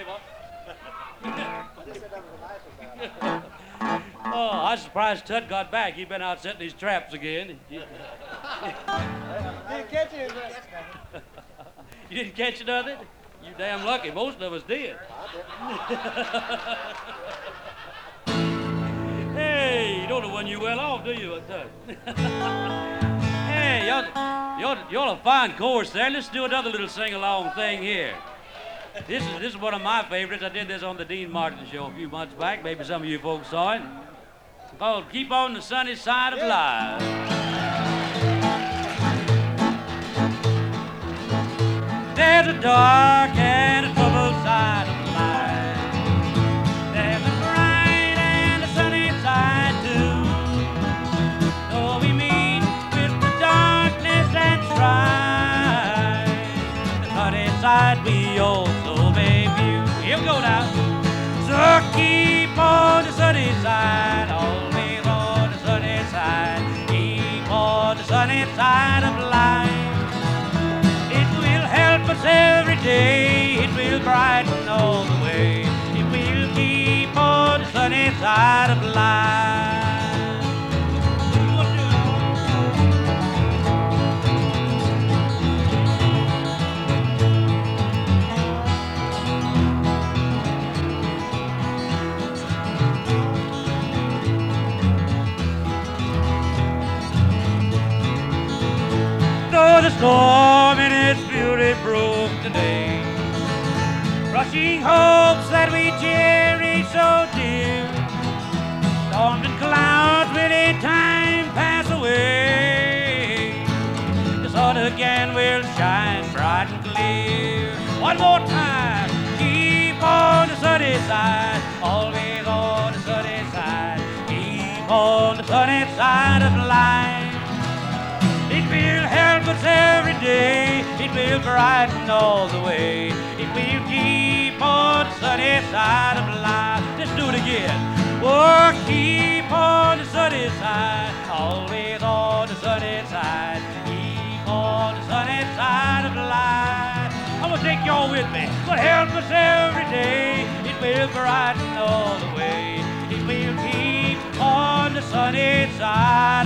Oh, I was surprised Tut got back. He'd been out setting his traps again. Didn't catch it. You didn't catch nothing? You damn lucky. Most of us did. Hey, you don't know when you well off, do you, Tut? Hey, y'all a fine chorus there. Let's do another little sing-along thing here. This is one of my favorites. I did this on the Dean Martin show a few months back. Maybe some of you folks saw it. Called Keep on the Sunny Side of Life. There's a dark and a troubled side of life. There's a bright and a sunny side too. Though we meet with the darkness and strife, the sunny side we also may view. Here we go now. So keep on the sunny side, always on the sunny side. Keep on the sunny side of life. It will help us every day. It will brighten all the way. It will keep on the sunny side of life. Though the storm in its fury broke today, crushing hopes that we cherish so dear, storms and clouds will in time pass away. The sun again will shine bright and clear. One more time, keep on the sunny side, always on the sunny side. Keep on the sunny side of life. It will help us every day. It will brighten all the way. It will keep on the sunny side of life. Let's do it again. Oh, keep on the sunny side, always on the sunny side. Keep on the sunny side of life. I'm gonna take y'all with me. It will help us every day. It will brighten all the way. It will keep on the sunny side